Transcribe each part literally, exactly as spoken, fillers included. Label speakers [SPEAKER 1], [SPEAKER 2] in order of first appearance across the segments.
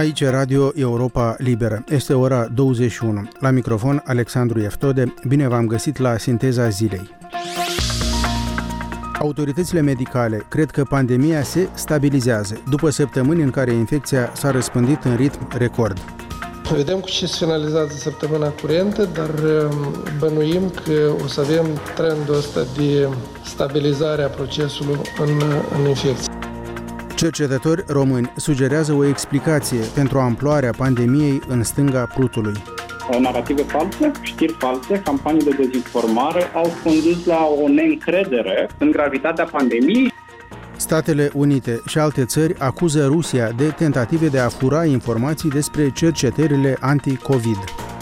[SPEAKER 1] Aici Radio Europa Liberă. Este ora douăzeci și unu. La microfon Alexandru Eftode. Bine v-am găsit la Sinteza Zilei. Autoritățile medicale cred că pandemia se stabilizează după săptămâni în care infecția s-a răspândit în ritm record.
[SPEAKER 2] Vedem cu ce se finalizează săptămâna curentă, dar bănuim că o să avem trendul ăsta de stabilizare a procesului în, în infecție.
[SPEAKER 1] Cercetători români sugerează o explicație pentru amploarea pandemiei în stânga Prutului.
[SPEAKER 3] Narative false, știri false, campanii de dezinformare au condus la o neîncredere în gravitatea pandemiei.
[SPEAKER 1] Statele Unite și alte țări acuză Rusia de tentative de a fura informații despre cercetările anti-COVID.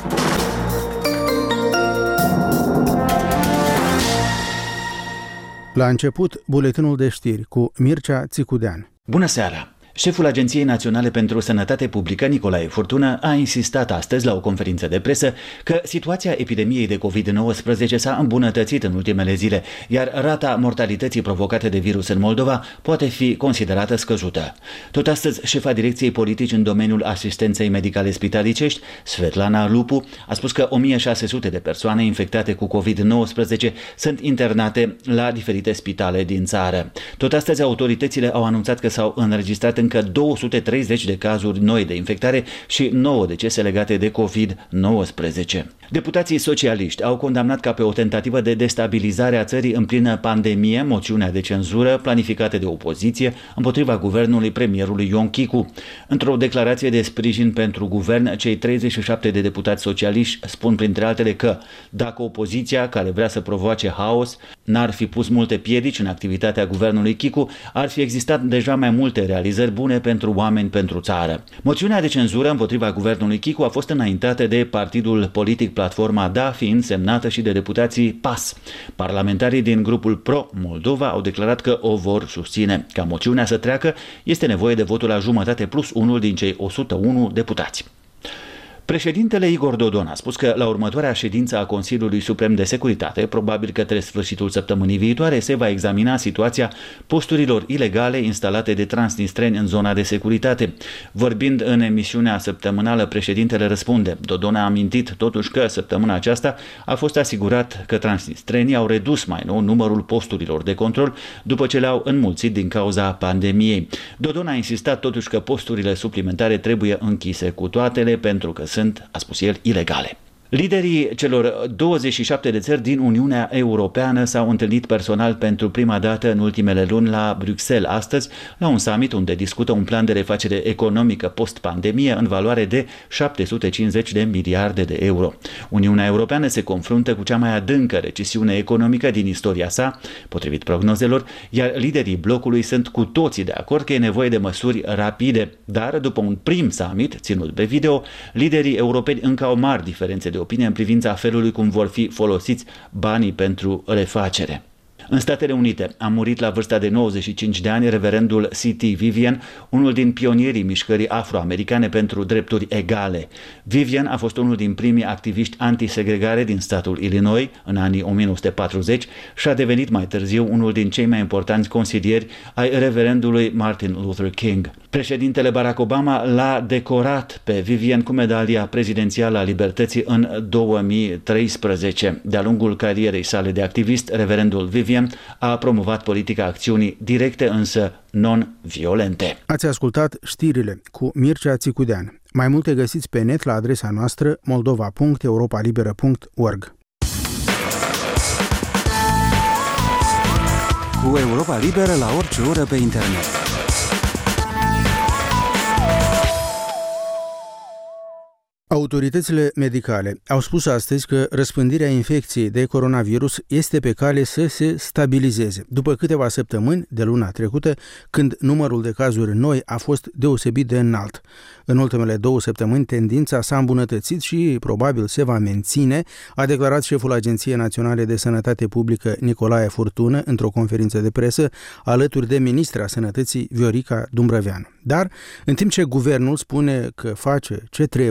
[SPEAKER 1] La început, buletinul de știri cu Mircea Țicudean.
[SPEAKER 4] Bună seara! Șeful Agenției Naționale pentru Sănătate Publică, Nicolae Furtună, a insistat astăzi la o conferință de presă că situația epidemiei de covid nouăsprezece s-a îmbunătățit în ultimele zile, iar rata mortalității provocate de virus în Moldova poate fi considerată scăzută. Tot astăzi, șefa Direcției Politici în domeniul asistenței medicale spitalicești, Svetlana Lupu, a spus că o mie șase sute de persoane infectate cu covid nouăsprezece sunt internate la diferite spitale din țară. Tot astăzi, autoritățile au anunțat că s-au înregistrat încă două sute treizeci de cazuri noi de infectare și nouă decese legate de covid nouăsprezece. Deputații socialiști au condamnat ca pe o tentativă de destabilizare a țării în plină pandemie moțiunea de cenzură planificată de opoziție împotriva guvernului premierului Ion Chicu. Într-o declarație de sprijin pentru guvern, cei treizeci și șapte de deputați socialiști spun printre altele că dacă opoziția, care vrea să provoace haos, n-ar fi pus multe piedici în activitatea guvernului Chicu, ar fi existat deja mai multe realizări bune pentru oameni, pentru țară. Moțiunea de cenzură împotriva guvernului Chicu a fost înaintată de partidul politic Platforma D A, fiind semnată și de deputații P A S. Parlamentarii din grupul Pro-Moldova au declarat că o vor susține. Ca moțiunea să treacă, este nevoie de votul la jumătate plus unul din cei o sută unu deputați. Președintele Igor Dodon a spus că la următoarea ședință a Consiliului Suprem de Securitate, probabil către sfârșitul săptămânii viitoare, se va examina situația posturilor ilegale instalate de transnistreni în zona de securitate. Vorbind în emisiunea săptămânală, președintele răspunde. Dodon a amintit totuși că săptămâna aceasta a fost asigurat că transnistrenii au redus mai nou numărul posturilor de control după ce le-au înmulțit din cauza pandemiei. Dodon a insistat totuși că posturile suplimentare trebuie închise cu toatele pentru că sunt, a spus el, ilegale. Liderii celor douăzeci și șapte de țări din Uniunea Europeană s-au întâlnit personal pentru prima dată în ultimele luni la Bruxelles astăzi, la un summit unde discută un plan de refacere economică post-pandemie în valoare de șapte sute cincizeci de miliarde de euro. Uniunea Europeană se confruntă cu cea mai adâncă recesiune economică din istoria sa, potrivit prognozelor, iar liderii blocului sunt cu toții de acord că e nevoie de măsuri rapide, dar după un prim summit ținut pe video, liderii europeni încă au mari diferențe de opinie în privința felului cum vor fi folosiți banii pentru refacere. În Statele Unite a murit la vârsta de nouăzeci și cinci de ani reverendul C T Vivian, unul din pionierii mișcării afroamericane pentru drepturi egale. Vivian a fost unul din primii activiști antisegregare din statul Illinois în anii o mie nouă sute patruzeci și a devenit mai târziu unul din cei mai importanți consilieri ai reverendului Martin Luther King. Președintele Barack Obama l-a decorat pe Vivian cu medalia prezidențială a libertății în două mii treisprezece. De-a lungul carierei sale de activist, reverendul Vivian a promovat politica acțiunii directe, însă non-violente.
[SPEAKER 1] Ați ascultat știrile cu Mircea Țicudean. Mai multe găsiți pe net la adresa noastră moldova punct europa liberă punct org.
[SPEAKER 5] Cu Europa Liberă la orice oră pe internet.
[SPEAKER 1] Autoritățile medicale au spus astăzi că răspândirea infecției de coronavirus este pe cale să se stabilizeze, după câteva săptămâni de luna trecută, când numărul de cazuri noi a fost deosebit de înalt. În ultimele două săptămâni, tendința s-a îmbunătățit și probabil se va menține, a declarat șeful Agenției Naționale de Sănătate Publică Nicolae Furtună într-o conferință de presă, alături de ministra Sănătății Viorica Dumbrăveanu. Dar, în timp ce guvernul spune că face ce trebuie,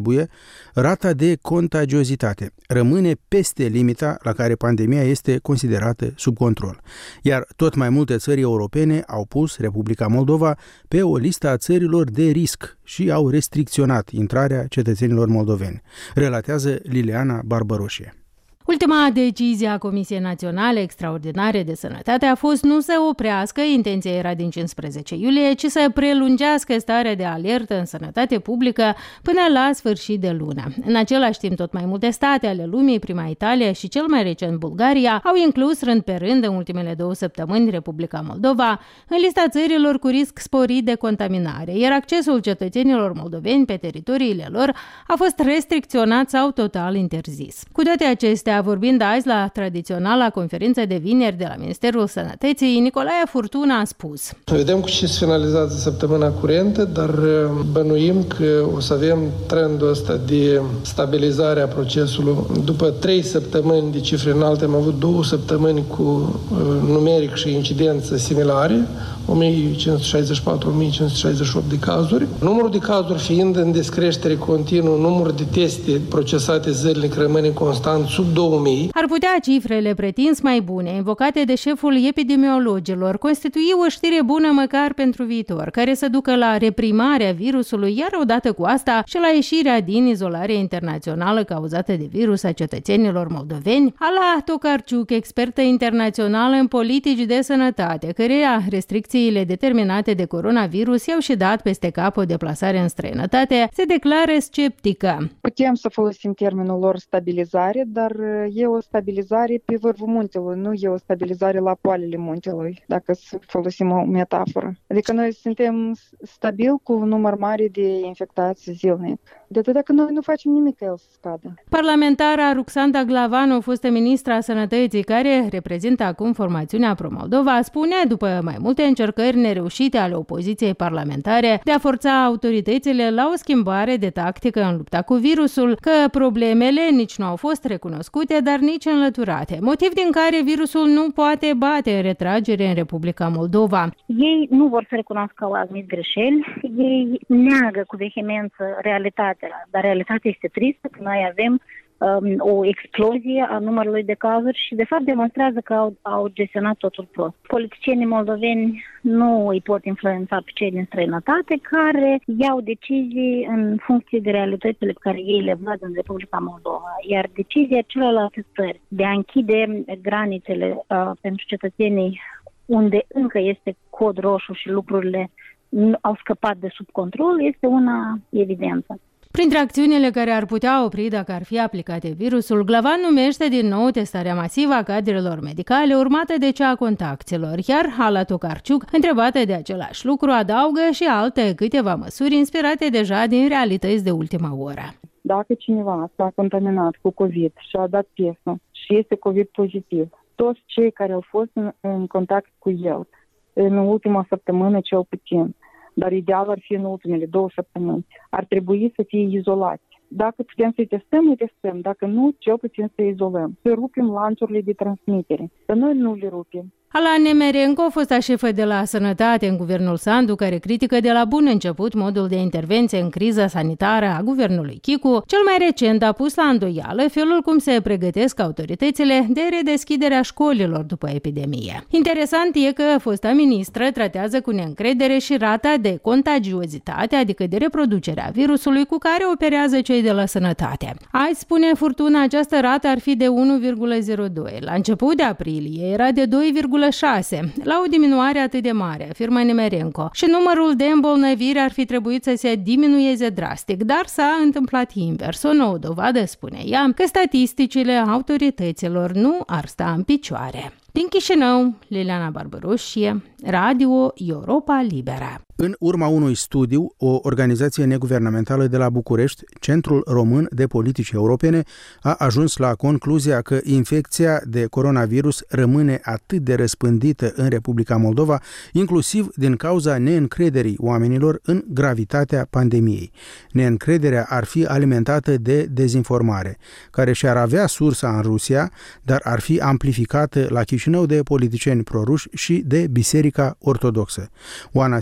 [SPEAKER 1] rata de contagiozitate rămâne peste limita la care pandemia este considerată sub control, iar tot mai multe țări europene au pus Republica Moldova pe o listă a țărilor de risc și au restricționat intrarea cetățenilor moldoveni, relatează Liliana Barbaroșie.
[SPEAKER 6] Ultima decizie a Comisiei Naționale Extraordinare de Sănătate a fost nu să oprească, intenția era din cincisprezece iulie, ci să prelungească starea de alertă în sănătate publică până la sfârșit de lună. În același timp, tot mai multe state ale lumii, prima Italia și cel mai recent Bulgaria, au inclus rând pe rând în ultimele două săptămâni Republica Moldova în lista țărilor cu risc sporit de contaminare, iar accesul cetățenilor moldoveni pe teritoriile lor a fost restricționat sau total interzis. Cu toate acestea, vorbind azi la tradiționala conferință de vineri de la Ministerul Sănătății, Nicolae Furtuna a spus:
[SPEAKER 2] Vedem cu ce se finalizează săptămâna curentă, dar bănuim că o să avem trendul ăsta de stabilizare a procesului. După trei săptămâni de cifre înalte, am avut două săptămâni cu numeric și incidență similare, o mie cinci sute șaizeci și patru - o mie cinci sute șaizeci și opt de cazuri. Numărul de cazuri fiind în descreștere continuă, numărul de teste procesate zilnic rămâne constant sub două mii.
[SPEAKER 6] Ar putea cifrele pretins mai bune, invocate de șeful epidemiologilor, constitui o știre bună măcar pentru viitor, care să ducă la reprimarea virusului, iar odată cu asta și la ieșirea din izolarea internațională cauzată de virus a cetățenilor moldoveni. Ala Tokarczuk, expertă internațională în politici de sănătate, căreia restricțiile determinate de coronavirus i-au și dat peste cap o deplasare în străinătate, se declară sceptică.
[SPEAKER 7] Putem să folosim termenul lor stabilizare, dar e o stabilizare pe vârful muntelui, nu e o stabilizare la poalele muntelui, dacă să folosim o metaforă. Adică noi suntem stabili cu un număr mare de infectați zilnic. De atât dacă noi nu facem nimic ca el să scadă.
[SPEAKER 6] Parlamentara Ruxandra Glavanu, fostă ministra Sănătății, care reprezintă acum formațiunea Pro-Moldova, spune, după mai multe încercări nereușite ale opoziției parlamentare de a forța autoritățile la o schimbare de tactică în lupta cu virusul, că problemele nici nu au fost recunoscute, dar nici înlăturate, motiv din care virusul nu poate bate în retragere în Republica Moldova.
[SPEAKER 8] Ei nu vor să recunoască că au admis greșeli, ei neagă cu vehemență realitatea, dar realitatea este tristă, că noi avem um, o explozie a numărului de cazuri și de fapt demonstrează că au, au gestionat totul prost. Politicienii moldoveni nu îi pot influența pe cei din străinătate, care iau decizii în funcție de realitățile pe care ei le văd în Republica Moldova. Iar decizia celorlalte țări de a închide granițele uh, pentru cetățenii unde încă este cod roșu și lucrurile au scăpat de sub control este una evidentă.
[SPEAKER 6] Printre acțiunile care ar putea opri dacă ar fi aplicate virusul, Glavan numește din nou testarea masivă a cadrelor medicale, urmată de cea a contactelor, iar Ala Tokarczuk, întrebată de același lucru, adaugă și alte câteva măsuri inspirate deja din realități de ultima oră.
[SPEAKER 7] Dacă cineva s-a contaminat cu COVID și a dat testul și este COVID pozitiv, toți cei care au fost în, în contact cu el în ultima săptămână cel puțin, dar ideal ar fi în ultimele două săptămâni, ar trebui să fie izolați. Dacă putem să-i testăm, îi testăm. Dacă nu, cel puțin să izolăm. Să rupem lanțurile de transmitere. Să noi nu le rupem.
[SPEAKER 6] Ala Nemerenko, fosta șefă de la Sănătate în guvernul Sandu, care critică de la bun început modul de intervenție în criza sanitară a guvernului Chicu, cel mai recent a pus la îndoială felul cum se pregătesc autoritățile de redeschiderea școlilor după epidemie. Interesant e că fosta ministră tratează cu neîncredere și rata de contagiozitate, adică de reproducerea virusului cu care operează cei de la Sănătate. Azi, spune Furtuna, această rată ar fi de unu virgulă zero doi. La început de aprilie era de doi virgulă șase, la o diminuare atât de mare, afirmă Nemerenko, și numărul de îmbolnăviri ar fi trebuit să se diminueze drastic, dar s-a întâmplat invers. O nouă dovadă, spune ea, că statisticile autorităților nu ar sta în picioare. Din Chișinău, Liliana Barbaroșie, Radio Europa Liberă.
[SPEAKER 1] În urma unui studiu, o organizație neguvernamentală de la București, Centrul Român de Politici Europene, a ajuns la concluzia că infecția de coronavirus rămâne atât de răspândită în Republica Moldova, inclusiv din cauza neîncrederii oamenilor în gravitatea pandemiei. Neîncrederea ar fi alimentată de dezinformare, care și-ar avea sursa în Rusia, dar ar fi amplificată la Chișinău de politicieni proruși și de Biserica Ortodoxă. Oana Serafim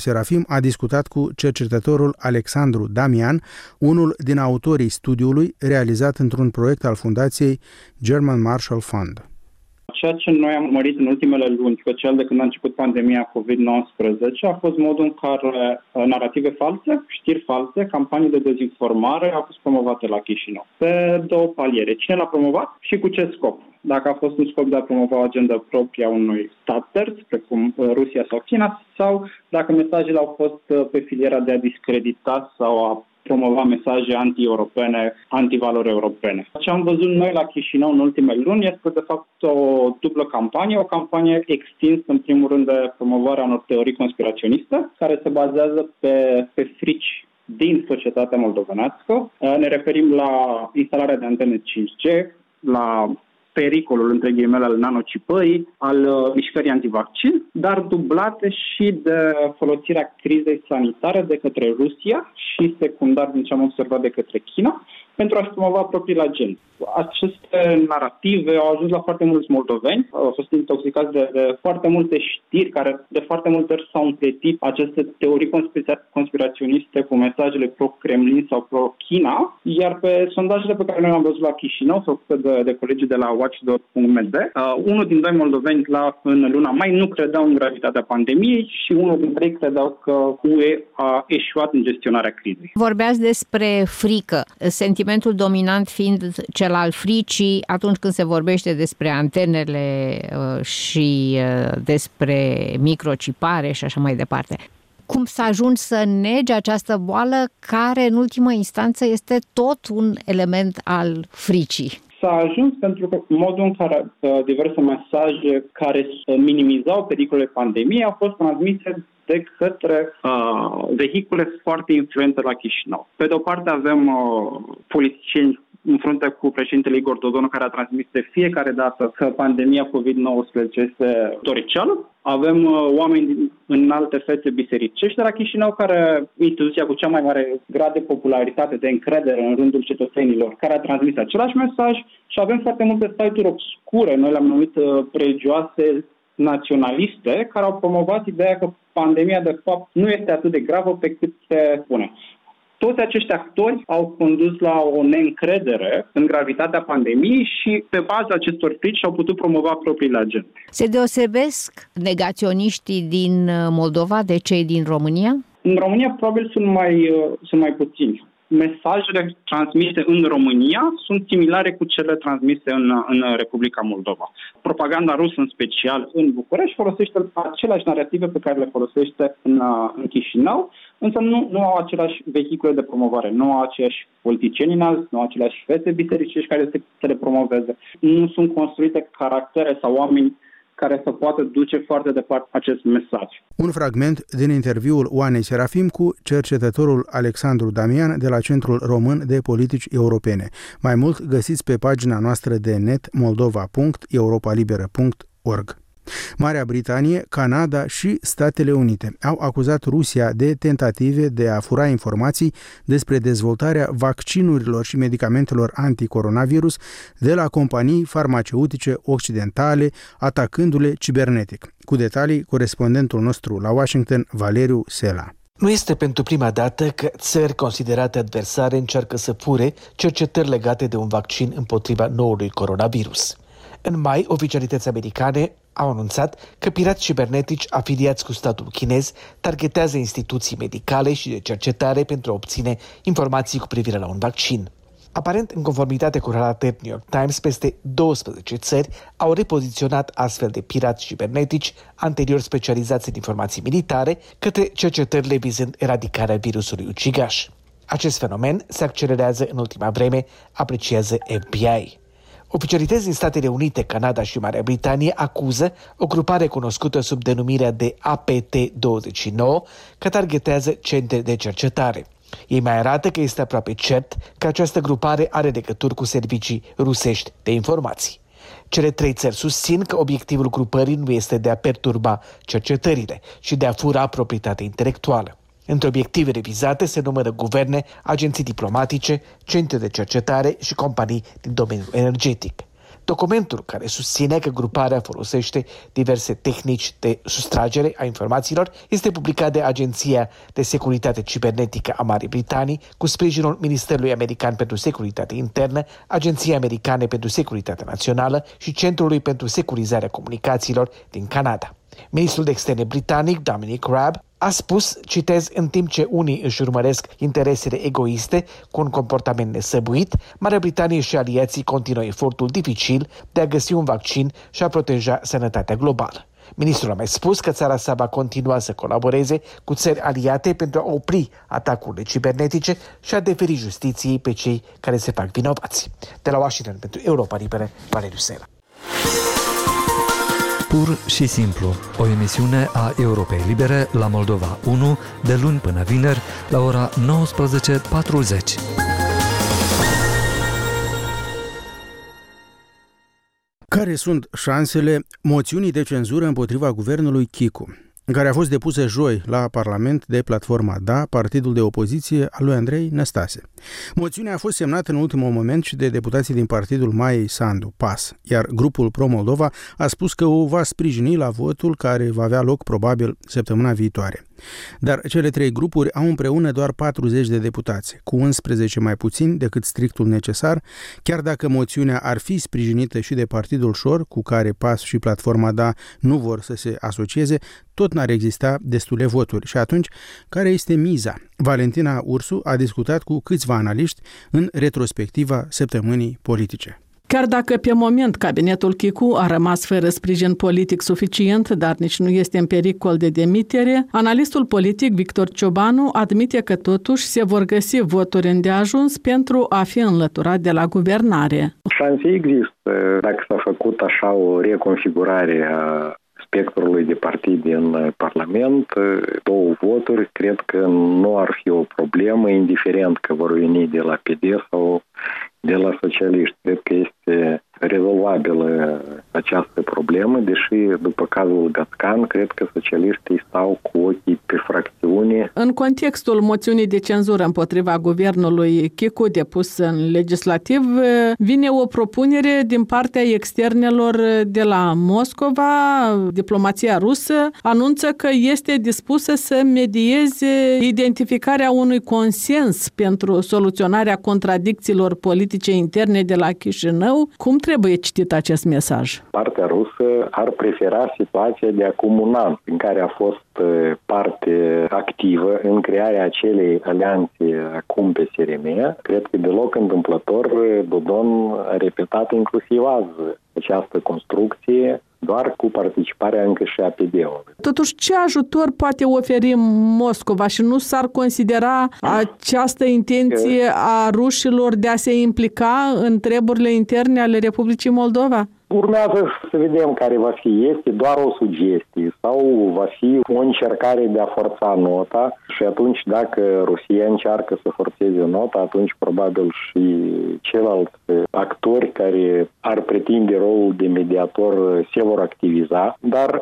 [SPEAKER 1] a discutat cu cercetătorul Alexandru Damian, unul din autorii studiului realizat într-un proiect al Fundației German Marshall Fund.
[SPEAKER 3] Ceea ce noi am urmărit în ultimele luni, special de când a început pandemia covid nouăsprezece, a fost modul în care narative false, știri false, campanii de dezinformare au fost promovate la Chișinău. Pe două paliere. Cine l-a promovat și cu ce scop? Dacă a fost un scop de a promova o agenda proprie a unui stat terț, precum Rusia sau China, sau dacă mesajele au fost pe filiera de a discredita sau a promova mesaje anti-europene, antivalori europene. Ce am văzut noi la Chișinău în ultimele luni este, de fapt, o dublă campanie, o campanie extinsă, în primul rând, de promovarea unor teorii conspiraționiste, care se bazează pe, pe frici din societatea moldovenească. Ne referim la instalarea de antene cinci G, la pericolul, între ghilimele, al nanocipării, al uh, mișcării antivaccin, dar dublate și de folosirea crizei sanitare de către Rusia și secundar, din ce am observat, de către China, pentru a-și promova propriile agende. Aceste narative au ajuns la foarte mulți moldoveni, au fost intoxicați de, de foarte multe știri care de foarte multe ori s-au împletit aceste teorii conspira- conspiraționiste cu mesajele pro-Kremlin sau pro-China, iar pe sondajele pe care noi le-am văzut la Chișinău, făcute de, de colegii de la watchdog punct m d, uh, unul din doi moldoveni la, în luna mai nu credeau în gravitatea pandemiei și unul dintre ei credeau că U E a eșuat în gestionarea crizei.
[SPEAKER 9] Vorbeați despre frică, sentimentul dominant fiind cel al fricii atunci când se vorbește despre antenele uh, și uh, despre microcipare și așa mai departe. Cum să ajungi să negi această boală care în ultimă instanță este tot un element al fricii?
[SPEAKER 3] S-a ajuns pentru că modul în care uh, diverse mesaje care uh, minimizau pericolele pandemiei au fost transmise de către uh, vehicule foarte influente la Chișinău. Pe de o parte avem uh, politicieni în frunte cu președintele Igor Dodon, care a transmis de fiecare dată că pandemia covid nouăsprezece este toricială. Avem uh, oameni din, în alte fețe bisericești de la Chișinău, care instituția cu cea mai mare grad de popularitate, de încredere în rândul cetățenilor, care a transmis același mesaj, și avem foarte multe site-uri obscure, noi le-am numit uh, religioase naționaliste, care au promovat ideea că pandemia de fapt nu este atât de gravă pe cât se spune. Toți acești actori au condus la o neîncredere în gravitatea pandemiei și pe baza acestor frici au putut promova propriile agende.
[SPEAKER 9] Se deosebesc negaționiștii din Moldova de cei din România?
[SPEAKER 3] În România probabil sunt mai, sunt mai puțini. Mesajele transmise în România sunt similare cu cele transmise în, în Republica Moldova. Propaganda rusă, în special în București, folosește aceleași narrative pe care le folosește în, în Chișinău, însă nu, nu au aceleași vehicule de promovare, nu au aceiași politicieni înalți, nu au aceleași fețe bisericești care să, să le promoveze. Nu sunt construite caractere sau oameni care să poată duce foarte departe acest mesaj.
[SPEAKER 1] Un fragment din interviul Oanei Serafim cu cercetătorul Alexandru Damian de la Centrul Român de Politici Europene. Mai mult găsiți pe pagina noastră de net moldova punct europa liberă punct org. Marea Britanie, Canada și Statele Unite au acuzat Rusia de tentative de a fura informații despre dezvoltarea vaccinurilor și medicamentelor anticoronavirus de la companii farmaceutice occidentale, atacându-le cibernetic. Cu detalii, corespondentul nostru la Washington, Valeriu Sela.
[SPEAKER 10] Nu este pentru prima dată că țări considerate adversare încearcă să fure cercetări legate de un vaccin împotriva noului coronavirus. În mai, oficialități americane au anunțat că pirați cibernetici afiliați cu statul chinez targetează instituții medicale și de cercetare pentru a obține informații cu privire la un vaccin. Aparent, în conformitate cu relatări New York Times, peste douăsprezece țări au repoziționat astfel de pirați cibernetici anterior specializați în informații militare către cercetările vizând eradicarea virusului ucigaș. Acest fenomen se accelerează în ultima vreme, apreciază F B I. Oficialități din Statele Unite, Canada și Marea Britanie acuză o grupare cunoscută sub denumirea de A P T douăzeci și nouă că targetează centre de cercetare. Ei mai arată că este aproape cert că această grupare are legături cu servicii rusești de informații. Cele trei țări susțin că obiectivul grupării nu este de a perturba cercetările, ci de a fura proprietatea intelectuală. Între obiectivele vizate se numără guverne, agenții diplomatice, centre de cercetare și companii din domeniul energetic. Documentul, care susține că gruparea folosește diverse tehnici de sustragere a informațiilor, este publicat de Agenția de Securitate Cibernetică a Marii Britanii cu sprijinul Ministerului American pentru Securitate Internă, Agenției Americane pentru Securitate Națională și Centrului pentru Securizarea Comunicațiilor din Canada. Ministrul de Externe britanic, Dominic Raab, a spus, citez, în timp ce unii își urmăresc interesele egoiste cu un comportament nesăbuit, Marea Britanie și aliații continuă efortul dificil de a găsi un vaccin și a proteja sănătatea globală. Ministrul a mai spus că țara sa va continua să colaboreze cu țări aliate pentru a opri atacurile cibernetice și a deferi justiției pe cei care se fac vinovați. De la Washington pentru Europa Liberă, Valeriu Sela.
[SPEAKER 11] Pur și simplu, o emisiune a Europei Libere la Moldova unu, de luni până vineri, la ora nouăsprezece patruzeci.
[SPEAKER 1] Care sunt șansele moțiunii de cenzură împotriva guvernului Chicu, care a fost depusă joi la Parlament de platforma Da, partidul de opoziție al lui Andrei Năstase? Moțiunea a fost semnată în ultimul moment și de deputații din partidul Maiei Sandu, P A S, iar grupul Pro-Moldova a spus că o va sprijini la votul care va avea loc probabil săptămâna viitoare. Dar cele trei grupuri au împreună doar patruzeci de deputați, cu unsprezece mai puțin decât strictul necesar, chiar dacă moțiunea ar fi sprijinită și de Partidul Șor, cu care P A S și Platforma Da nu vor să se asocieze, tot n-ar exista destule voturi. Și atunci, care este miza? Valentina Ursu a discutat cu câțiva analiști în retrospectiva săptămânii politice.
[SPEAKER 12] Chiar dacă pe moment cabinetul Chicu a rămas fără sprijin politic suficient, dar nici nu este în pericol de demitere, analistul politic Victor Ciobanu admite că totuși se vor găsi voturi îndeajuns pentru a fi înlăturat de la guvernare.
[SPEAKER 13] Șanse există. Dacă s-a făcut așa o reconfigurare a spectrului de partid din Parlament, două voturi, cred că nu ar fi o problemă, indiferent că vor veni de la P D sau de la socialiști. Cred că este rezolvabilă această problemă, deși după cazul Gățcan, cred că socialiștii stau cu ochii pe fracțiune.
[SPEAKER 12] În contextul moțiunii de cenzură împotriva guvernului Chicu depus în legislativ, vine o propunere din partea externelor de la Moscova. Diplomația rusă anunță că este dispusă să medieze identificarea unui consens pentru soluționarea contradicțiilor politice interne de la Chișinău. Cum trebuie citit acest mesaj?
[SPEAKER 13] Partea rusă ar prefera situația de acum un an, în care a fost parte activă în crearea acelei alianțe acum pe S R M. Cred că deloc întâmplător Dodon a repetat inclusiv azi această construcție, doar cu participarea încă și a P D-ului.
[SPEAKER 12] Totuși, ce ajutor poate oferi Moscova și nu s-ar considera această intenție a rușilor de a se implica în treburile interne ale Republicii Moldova?
[SPEAKER 13] Urmează să vedem care va fi. Este doar o sugestie sau va fi o încercare de a forța nota și atunci dacă Rusia încearcă să forțeze nota, atunci probabil și ceilalți actori care ar pretinde rolul de mediator se vor activiza, dar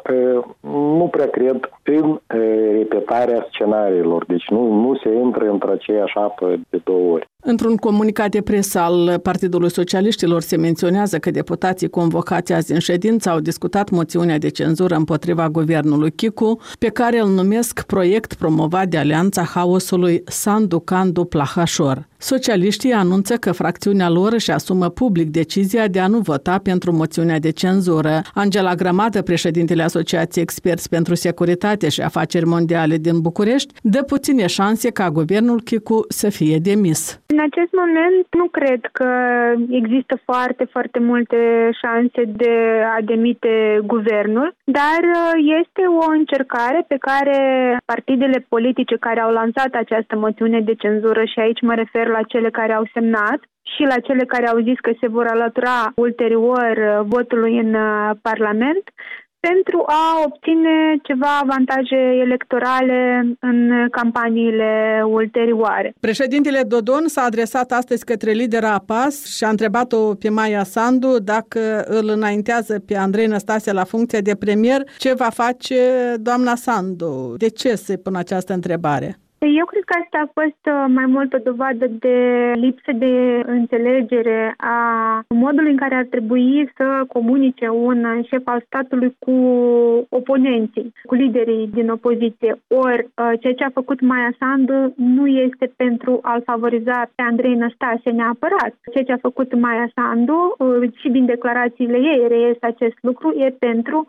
[SPEAKER 13] nu prea cred în repetarea scenariilor. Deci nu, nu se intră într aceeași apă de două ori.
[SPEAKER 12] Într-un comunicat de presă al Partidului Socialiștilor se menționează că deputații convocați azi în ședință au discutat moțiunea de cenzură împotriva guvernului Chicu, pe care îl numesc proiect promovat de Alianța Haosului Sandu-Candu-Plahașor. Socialiștii anunță că fracțiunea lor își asumă public decizia de a nu vota pentru moțiunea de cenzură. Angela Grămadă, președintele Asociației Experți pentru Securitate și Afaceri Mondiale din București, dă puține șanse ca guvernul Chicu să fie demis.
[SPEAKER 14] În acest moment nu cred că există foarte, foarte multe șanse de a demite guvernul, dar este o încercare pe care partidele politice care au lansat această moțiune de cenzură, și aici mă refer la cele care au semnat și la cele care au zis că se vor alătura ulterior votului în Parlament, pentru a obține ceva avantaje electorale în campaniile ulterioare.
[SPEAKER 12] Președintele Dodon s-a adresat astăzi către lidera P A S și a întrebat-o pe Maia Sandu dacă îl înaintează pe Andrei Năstase la funcția de premier, ce va face doamna Sandu. De ce se pune această întrebare?
[SPEAKER 14] Eu cred că asta a fost mai mult o dovadă de lipsă de înțelegere a modului în care ar trebui să comunice un șef al statului cu oponenții, cu liderii din opoziție. Ori ceea ce a făcut Maia Sandu nu este pentru a-l favoriza pe Andrei Năstase neapărat. Ceea ce a făcut Maia Sandu și din declarațiile ei reiese acest lucru, e pentru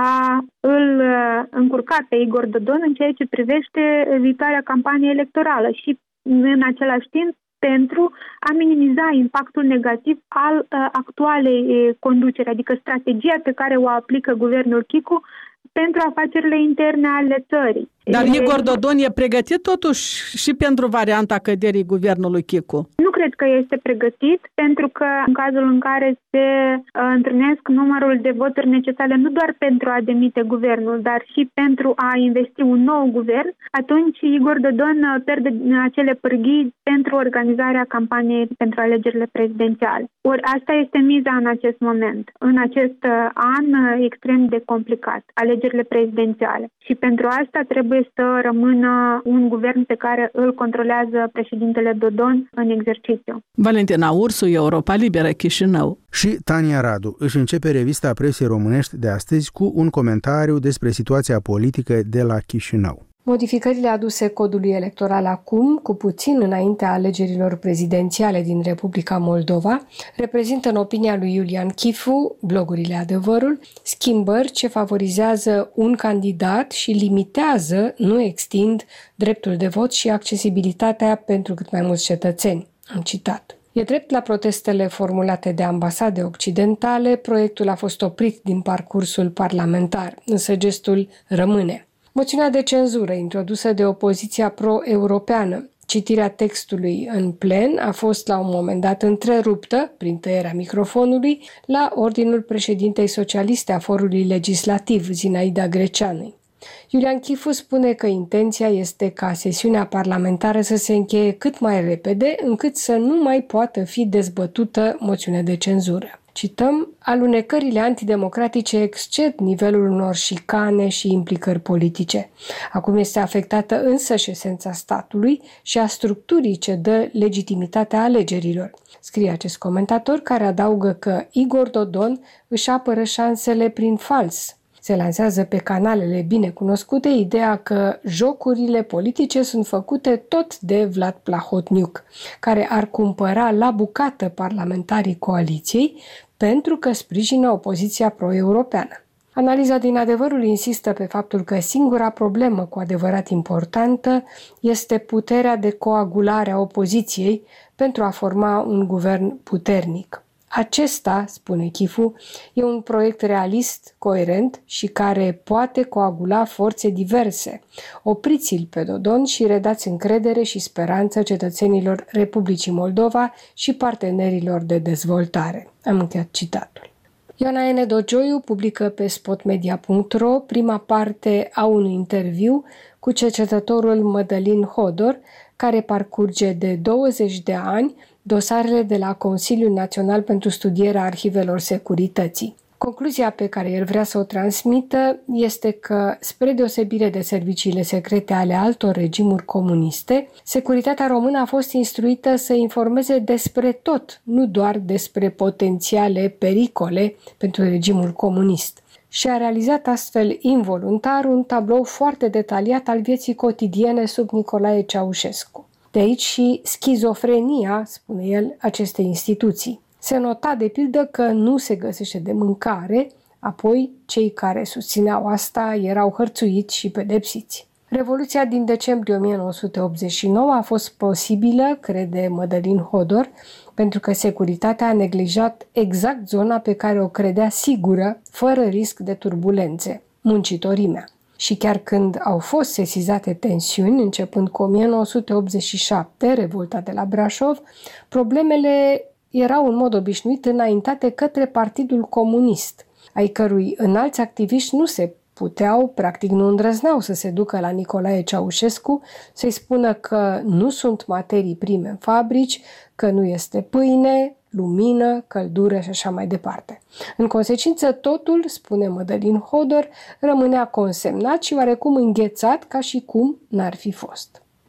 [SPEAKER 14] a îl încurca pe Igor Dodon în ceea ce privește viitoarea campanie electorală și în același timp pentru a minimiza impactul negativ al uh, actualei uh, conduceri, adică strategia pe care o aplică guvernul Chicu pentru afacerile interne ale țării.
[SPEAKER 12] Dar Igor Dodon e pregătit totuși și pentru varianta căderii guvernului Chicu?
[SPEAKER 14] Nu cred că este pregătit, pentru că în cazul în care se uh, întrunesc numărul de voturi necesare nu doar pentru a demite guvernul, dar și pentru a investi un nou guvern, atunci Igor Dodon uh, pierde acele pârghii pentru organizarea campaniei pentru alegerile prezidențiale. Ori asta este miza în acest moment, în acest uh, an uh, extrem de complicat, alegerile prezidențiale. Și pentru asta trebuie să rămână un guvern pe care îl controlează președintele Dodon în exercițiu.
[SPEAKER 12] Valentina Ursu, Europa Liberă, Chișinău.
[SPEAKER 1] Și Tania Radu își începe revista presei românești de astăzi cu un comentariu despre situația politică de la Chișinău.
[SPEAKER 15] Modificările aduse codului electoral acum, cu puțin înaintea alegerilor prezidențiale din Republica Moldova, reprezintă în opinia lui Iulian Chifu, blogurile Adevărul, schimbări ce favorizează un candidat și limitează, nu extind, dreptul de vot și accesibilitatea pentru cât mai mulți cetățeni. Am citat. E drept la protestele formulate de ambasade occidentale, proiectul a fost oprit din parcursul parlamentar, însă gestul rămâne. Moțiunea de cenzură introdusă de opoziția pro-europeană, citirea textului în plen, a fost la un moment dat întreruptă, prin tăierea microfonului, la ordinul președintei socialiste a forului legislativ, Zinaida Greceanei. Iulian Chifu spune că intenția este ca sesiunea parlamentară să se încheie cât mai repede, încât să nu mai poată fi dezbătută moțiunea de cenzură. Cităm, alunecările antidemocratice exced nivelul unor șicane și implicări politice. Acum este afectată însăși esența statului și a structurii ce dă legitimitatea alegerilor. Scrie acest comentator, care adaugă că Igor Dodon își apără șansele prin fals. Se lansează pe canalele binecunoscute ideea că jocurile politice sunt făcute tot de Vlad Plahotniuc, care ar cumpăra la bucată parlamentarii coaliției pentru că sprijină opoziția pro-europeană. Analiza din Adevărul insistă pe faptul că singura problemă cu adevărat importantă este puterea de coagulare a opoziției pentru a forma un guvern puternic. Acesta, spune Chifu, e un proiect realist, coerent și care poate coagula forțe diverse. Opriți-l pe Dodon și redați încredere și speranță cetățenilor Republicii Moldova și partenerilor de dezvoltare. Am încheiat citatul. Ioana N. Dogioiu publică pe spotmedia punct ro prima parte a unui interviu cu cercetătorul Mădălin Hodor, care parcurge de douăzeci de ani dosarele de la Consiliul Național pentru Studierea Arhivelor Securității. Concluzia pe care el vrea să o transmită este că, spre deosebire de serviciile secrete ale altor regimuri comuniste, securitatea română a fost instruită să informeze despre tot, nu doar despre potențiale pericole pentru regimul comunist. Și a realizat astfel involuntar un tablou foarte detaliat al vieții cotidiene sub Nicolae Ceaușescu. De aici și schizofrenia, spune el, acestei instituții. Se nota de pildă că nu se găsește de mâncare, apoi cei care susțineau asta erau hărțuiți și pedepsiți. Revoluția din decembrie o mie nouă sute optzeci și nouă a fost posibilă, crede Mădălin Hodor, pentru că securitatea a neglijat exact zona pe care o credea sigură, fără risc de turbulențe, muncitorimea. Și chiar când au fost sesizate tensiuni, începând cu o mie nouă sute optzeci și șapte, revolta de la Brașov, problemele erau în mod obișnuit înaintate către Partidul Comunist, ai cărui înalți activiști nu se puteau, practic nu îndrăzneau să se ducă la Nicolae Ceaușescu, să-i spună că nu sunt materii prime în fabrici, că nu este pâine, lumină, căldură și așa mai departe. În consecință, totul, spune Mădălin Hodor, rămânea consemnat și oarecum înghețat ca și cum n-ar fi fost.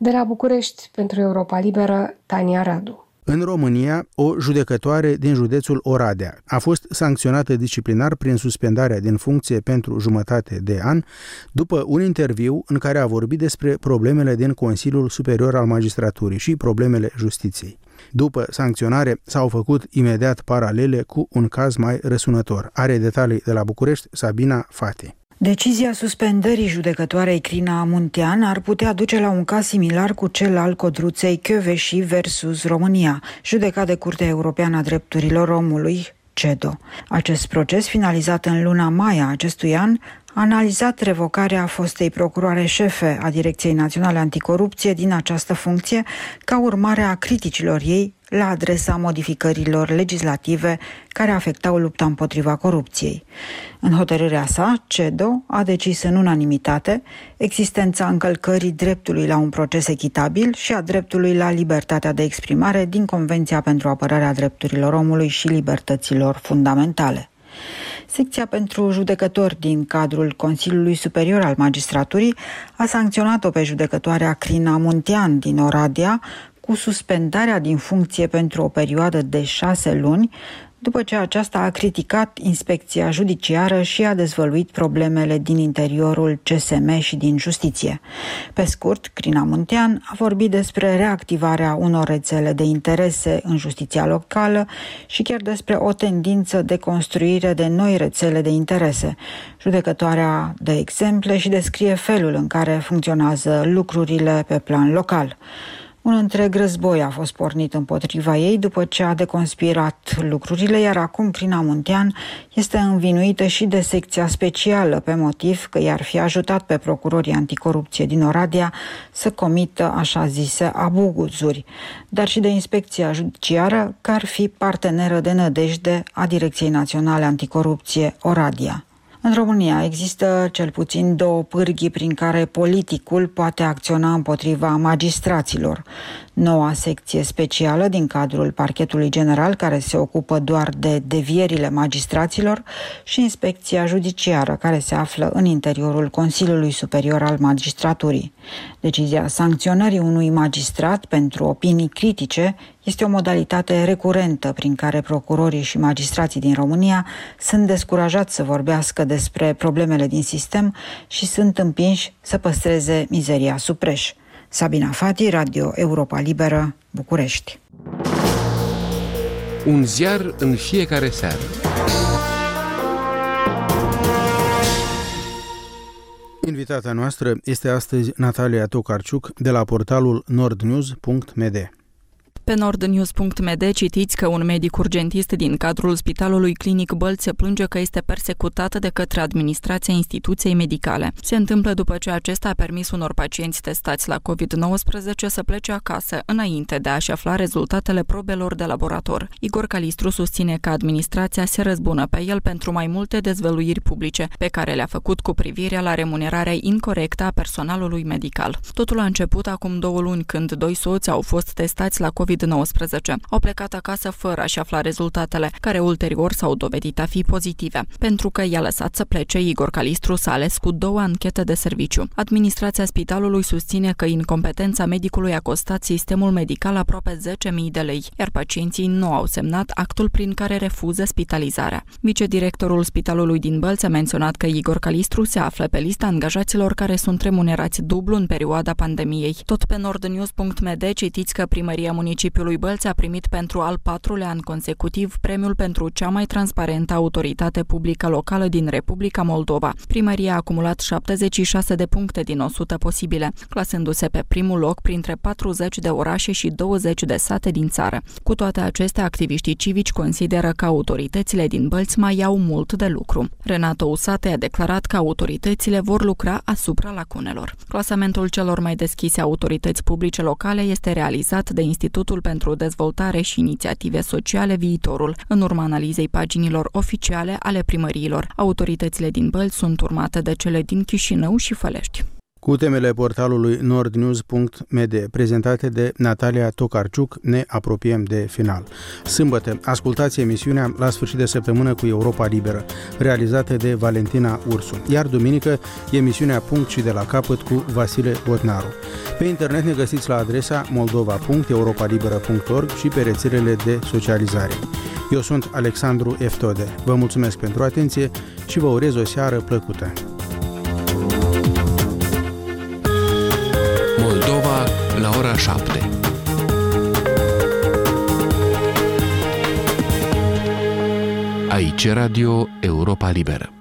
[SPEAKER 15] De la București, pentru Europa Liberă, Tania Radu.
[SPEAKER 1] În România, o judecătoare din județul Oradea a fost sancționată disciplinar prin suspendarea din funcție pentru jumătate de an, după un interviu în care a vorbit despre problemele din Consiliul Superior al Magistraturii și problemele justiției. După sancționare, s-au făcut imediat paralele cu un caz mai răsunător. Are detalii de la București, Sabina Fati.
[SPEAKER 16] Decizia suspendării judecătoarei Crina Muntean ar putea duce la un caz similar cu cel al Codruței Kövesi versus România, judecat de Curtea Europeană a Drepturilor Omului, CEDO. Acest proces, finalizat în luna mai a acestui an, a analizat revocarea fostei procuroare șefe a Direcției Naționale Anticorupție din această funcție ca urmare a criticilor ei la adresa modificărilor legislative care afectau lupta împotriva corupției. În hotărârea sa, CEDO a decis în unanimitate existența încălcării dreptului la un proces echitabil și a dreptului la libertatea de exprimare din Convenția pentru apărarea drepturilor omului și libertăților fundamentale. Secția pentru judecători din cadrul Consiliului Superior al Magistraturii a sancționat-o pe judecătoarea Crina Muntean din Oradea cu suspendarea din funcție pentru o perioadă de șase luni, după ce aceasta a criticat inspecția judiciară și a dezvăluit problemele din interiorul C S M și din justiție. Pe scurt, Crina Muntean a vorbit despre reactivarea unor rețele de interese în justiția locală și chiar despre o tendință de construire de noi rețele de interese. Judecătoarea dă exemple și descrie felul în care funcționează lucrurile pe plan local. Un întreg război a fost pornit împotriva ei după ce a deconspirat lucrurile, iar acum Crina Muntean este învinuită și de secția specială pe motiv că i-ar fi ajutat pe procurorii anticorupție din Oradea să comită așa zise abuzuri, dar și de inspecția judiciară că ar fi parteneră de nădejde a Direcției Naționale Anticorupție Oradea. În România există cel puțin două pârghii prin care politicul poate acționa împotriva magistraților. Noua secție specială din cadrul Parchetului General, care se ocupă doar de devierile magistraților, și inspecția judiciară, care se află în interiorul Consiliului Superior al Magistraturii. Decizia sancționării unui magistrat pentru opinii critice este o modalitate recurentă prin care procurorii și magistrații din România sunt descurajați să vorbească despre problemele din sistem și sunt împinși să păstreze mizeria sub preș. Sabina Fati, Radio Europa Liberă, București.
[SPEAKER 17] Un ziar în fiecare seară.
[SPEAKER 1] Invitata noastră este astăzi Natalia Tokarczuk de la portalul nordnews punct m d.
[SPEAKER 18] Pe nordnews punct m d citiți că un medic urgentist din cadrul Spitalului Clinic Bălți se plânge că este persecutat de către administrația instituției medicale. Se întâmplă după ce acesta a permis unor pacienți testați la covid nouăsprezece să plece acasă înainte de a-și afla rezultatele probelor de laborator. Igor Calistru susține că administrația se răzbună pe el pentru mai multe dezvăluiri publice pe care le-a făcut cu privire la remunerarea incorectă a personalului medical. Totul a început acum două luni când doi soți au fost testați la covid nouăsprezece. Au plecat acasă fără a-și afla rezultatele, care ulterior s-au dovedit a fi pozitive. Pentru că i-a lăsat să plece, Igor Calistru s-a ales cu două anchete de serviciu. Administrația spitalului susține că incompetența medicului a costat sistemul medical aproape zece mii de lei, iar pacienții nu au semnat actul prin care refuză spitalizarea. Vicedirectorul Spitalului din Bălți a menționat că Igor Calistru se află pe lista angajaților care sunt remunerați dublu în perioada pandemiei. Tot pe nordnews punct m d citiți că Primăria Municipiului Bălți a primit pentru al patrulea an consecutiv premiul pentru cea mai transparentă autoritate publică locală din Republica Moldova. Primăria a acumulat șaptezeci și șase de puncte din o sută posibile, clasându-se pe primul loc printre patruzeci de orașe și douăzeci de sate din țară. Cu toate acestea, activiștii civici consideră că autoritățile din Bălți mai au mult de lucru. Renato Usate a declarat că autoritățile vor lucra asupra lacunelor. Clasamentul celor mai deschise autorități publice locale este realizat de Institutul pentru Dezvoltare și Inițiative Sociale Viitorul, în urma analizei paginilor oficiale ale primăriilor. Autoritățile din Bălți sunt urmate de cele din Chișinău și Fălești.
[SPEAKER 1] Cu temele portalului nordnews punct m d prezentate de Natalia Tokarciuc, ne apropiem de final. Sâmbătă, ascultați emisiunea La sfârșit de săptămână cu Europa Liberă, realizată de Valentina Ursu, iar duminică emisiunea Punct și de la capăt cu Vasile Botnaru. Pe internet ne găsiți la adresa moldova punct europa liberă punct org și pe rețelele de socializare. Eu sunt Alexandru Eftode. Vă mulțumesc pentru atenție și vă urez o seară plăcută.
[SPEAKER 17] Moldova la ora șapte. Aici Radio Europa Liberă.